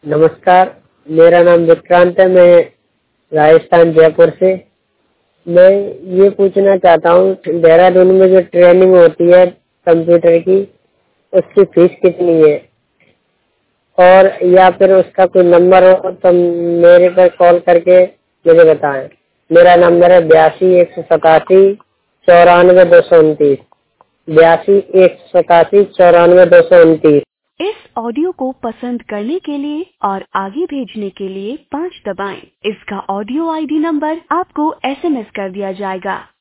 नमस्कार, मेरा नाम विक्रांत है। मैं राजस्थान जयपुर से। मैं ये पूछना चाहता हूँ, देहरादून में जो ट्रेनिंग होती है कंप्यूटर की, उसकी फीस कितनी है? और या फिर उसका कोई नंबर हो तो मेरे पर कॉल करके मुझे बताएं। मेरा नंबर है 82 187 94 229, 82 187 94 229। इस ऑडियो को पसंद करने के लिए और आगे भेजने के लिए 5 दबाएं। इसका ऑडियो आईडी नंबर आपको एसएमएस कर दिया जाएगा।